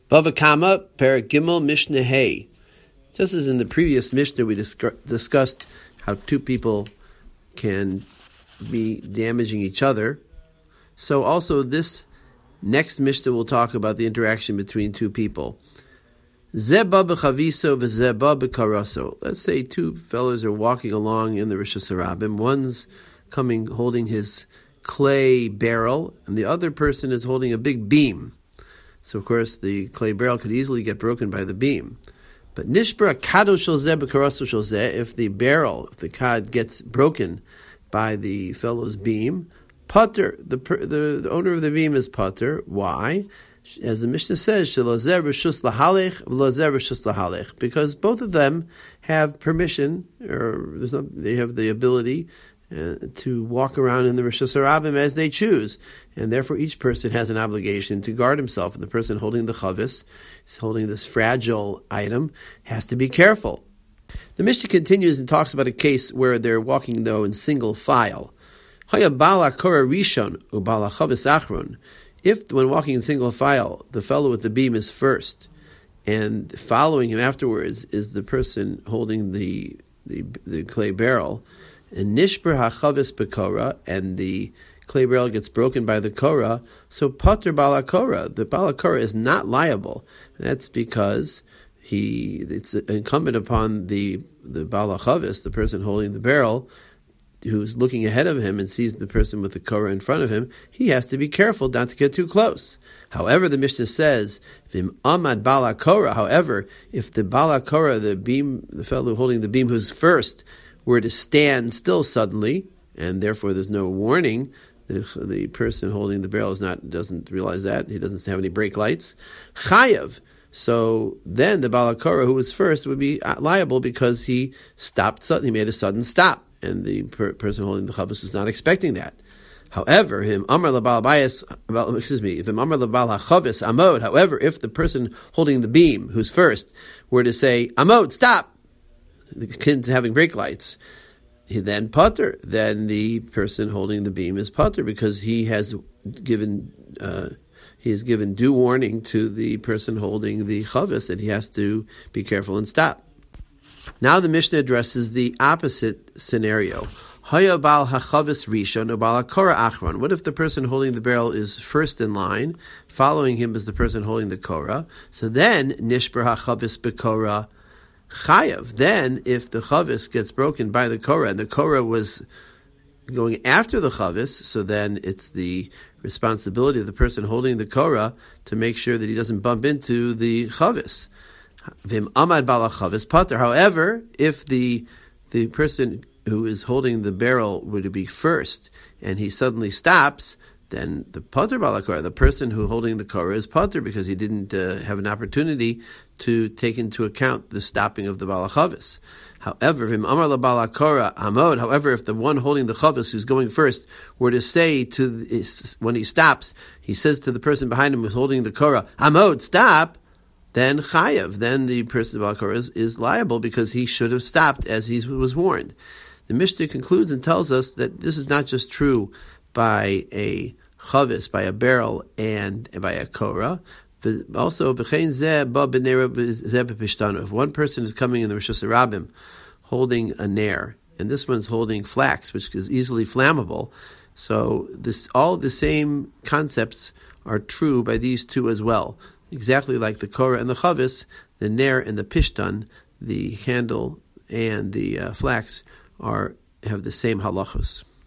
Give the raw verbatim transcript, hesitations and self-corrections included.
Bava Kama, Perek Gimel, Mishnah Hey. Just as in the previous Mishnah, we discuss, discussed how two people can be damaging each other. So also this next Mishnah will talk about the interaction between two people. Zeba b'chaviso v'zeba b'karaso. Let's say two fellows are walking along in the Rosh Hashanah. One's coming holding his clay barrel, and the other person is holding a big beam. So, of course, the clay barrel could easily get broken by the beam. But nishbra kado shel zeh b'karaso shel zeh, if the barrel, if the kad gets broken by the fellow's beam, pater, the, the the owner of the beam is pater. Why? As the Mishnah says, shelo zeh reshus lahalech, v'lo zeh reshus lahalech, because both of them have permission, or there's not, they have the ability Uh, to walk around in the Rosh Hashanah as they choose, and therefore each person has an obligation to guard himself. And the person holding the chavis, holding this fragile item, has to be careful. The Mishnah continues and talks about a case where they're walking though in single file. Haya bala kora rishon ubala chavis achron. If when walking in single file, the fellow with the beam is first, and following him afterwards is the person holding the the, the clay barrel, and nishber hachavis bekora, and the clay barrel gets broken by the kora, so pater balakora, the balakora is not liable. That's because he it's incumbent upon the the balachavis, the person holding the barrel, who's looking ahead of him and sees the person with the kora in front of him. He has to be careful not to get too close. However, the Mishnah says, "Vim amad balakora." However, if the balakora, the beam, the fellow holding the beam who's first, were to stand still suddenly, and therefore there's no warning, the, the person holding the barrel is not doesn't realize that, he doesn't have any brake lights, chayav. So then the balakora who was first would be liable because he stopped suddenly, he made a sudden stop, and the per, person holding the chavis was not expecting that. However, him amar labal bayis, excuse me, if him amar labal hachavis amod. However, if the person holding the beam who's first were to say amod, stop, the kid's having brake lights, he then putter, then the person holding the beam is putter because he has given uh, he has given due warning to the person holding the chavis that he has to be careful and stop. Now the Mishnah addresses the opposite scenario. Haya bal hachavis rishon or bal hakora achron. What if the person holding the barrel is first in line, following him is the person holding the kora? So then nishber hachavis bekora chayav. Then, if the chavis gets broken by the kora, and the kora was going after the chavis, so then it's the responsibility of the person holding the kora to make sure that he doesn't bump into the chavis. Vim amad bala chavis pater. However, if the the person who is holding the barrel were to be first, and he suddenly stops, then the pater balakora, the person who holding the kora, is pater because he didn't uh, have an opportunity to take into account the stopping of the balachavis. However, vim amar la balakora amod. However, if the one holding the chavis who's going first were to say to the, when he stops, he says to the person behind him who's holding the kora, amod, stop, then chayav, then the person balakora is, is liable because he should have stopped as he was warned. The Mishnah concludes and tells us that this is not just true by a chavis, by a barrel, and by a kora. Also, if one person is coming in the Rosh Hashanah holding a nair, and this one's holding flax, which is easily flammable, so this all the same concepts are true by these two as well. Exactly like the kora and the chavis, the nair and the pishtan, the handle and the uh, flax, are have the same halachos.